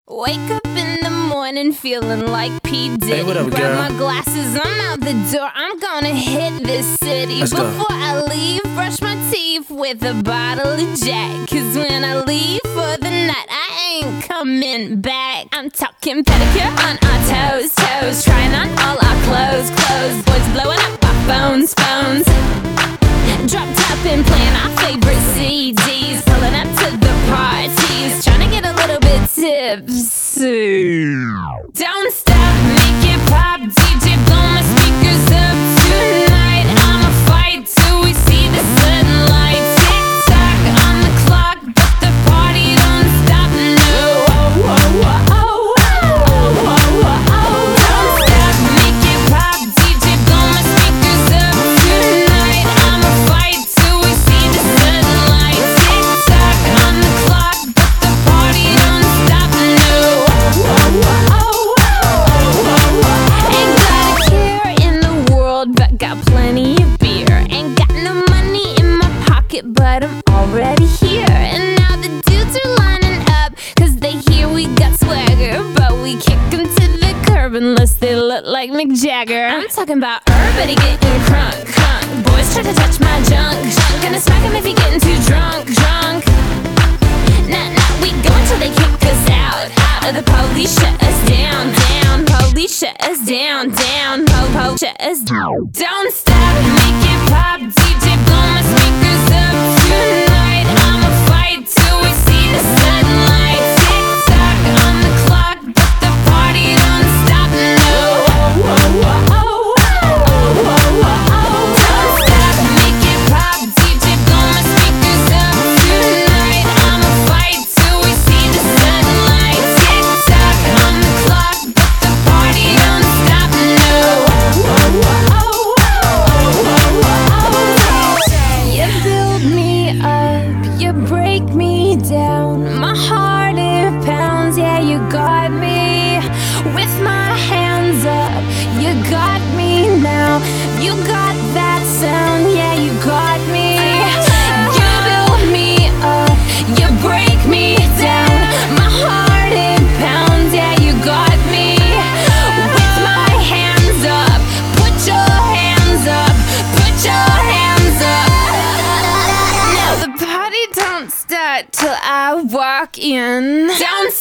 Wake up in the morning feeling like P. Diddy. Hey, what up, Grab girl? my glasses, I'm out the door. I'm gonna hit this city. Let's go. Before I leave, brush my teeth with a bottle of Jack. Cause when I leave for the night, I ain't coming back. I'm talking pedicure on our toes, toes. Trying on all our clothes, clothes. Boys blowing up our phones, phones. Drop top and playing our favorite CDs. Pulling up to the parties, trying to get a little bit tipsy. Don't stop, make it pop, DJ blow my speakers up tonight. I'ma fight till we see the sunlight. Tick tock on the clock, but the party don't stop. No, oh, oh, oh, oh, oh, oh, oh, oh. Don't stop, make it pop, DJ blow my speakers up tonight. I'ma fight till we see the sunlight. Tick tock on the clock, but the party don't stop. No, oh, oh, oh, oh, oh. Ain't got a care in the world, but got plenty of beer. Ain't got no money in my pocket, but I'm already here. And now the dudes are lining up, cause they hear we got swagger. But we kick them to the curb unless they look like Mick Jagger. I'm talking about everybody getting crunk, crunk. Boys try to touch my junk, junk. Gonna smack him if he getting too drunk, drunk. Nah, nah, we go until they kick us out, out. Or the police shut us down, down. Police shut us down, down. Po, shut us down. Don't stop, make it pop, DJ blow my speakers up tonight. I'ma fight till we see the sunlight. Tick tock on the clock, but the party don't stop. No, oh, oh, oh, oh, oh, oh, oh, oh. Don't stop, make it pop, DJ blow my speakers up tonight. I'ma fight till we see the sunlight. Tick tock on the clock, but the party don't stop. No, oh, oh, oh, oh, oh, oh. You build me up, you break me down. My heart it pounds, yeah, you got me. With my hands up, you got me now. You got that sound, yeah, you got me. You build me up, you break me down. My heart it pounds, yeah, you got me. With my hands up, put your hands up, put your hands up. Now the party don't start till I walk in. Don't